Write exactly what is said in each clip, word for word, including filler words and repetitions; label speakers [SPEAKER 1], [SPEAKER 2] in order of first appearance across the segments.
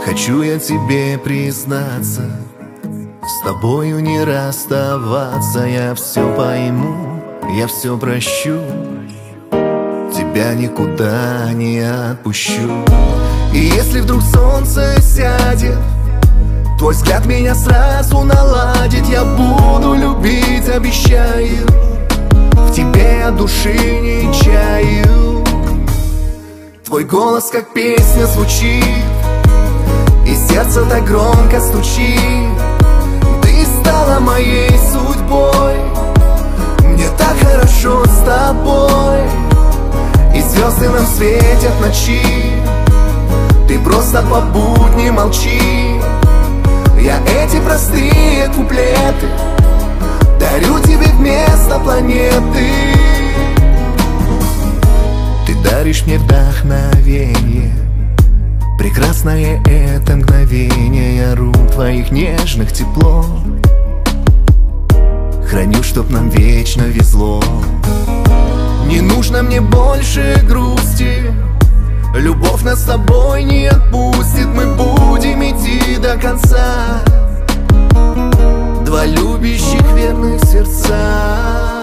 [SPEAKER 1] Хочу я тебе признаться, с тобою не расставаться. Я все пойму, я все прощу, тебя никуда не отпущу. И если вдруг солнце сядет, твой взгляд меня сразу наладит. Я буду любить, обещаю, в тебе я души не чаю. Твой голос как песня звучит, и сердце так громко стучит. Ты стала моей судьбой, мне так хорошо с тобой. И звезды нам светят в ночи, ты просто побудь, не молчи. Я эти простые куплеты дарю тебе вместо планеты. Ты даришь мне вдохновение, прекрасное это мгновение. Рук твоих нежных тепло храню, чтоб нам вечно везло. Не нужно мне больше грусти, любовь нас с тобой не отпустит. Мы будем идти до конца, два любящих верных сердца.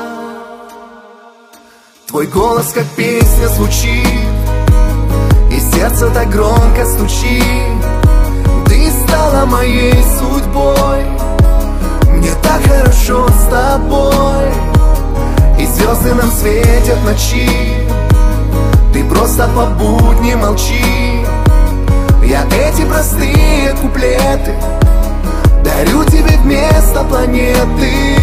[SPEAKER 1] Твой голос как песня звучит, и сердце так громко стучит. Ты стала моей судьбой, мне так хорошо с тобой. И звезды нам светят в ночи, ты просто побудь, не молчи. Я эти простые куплеты дарю тебе вместо планеты.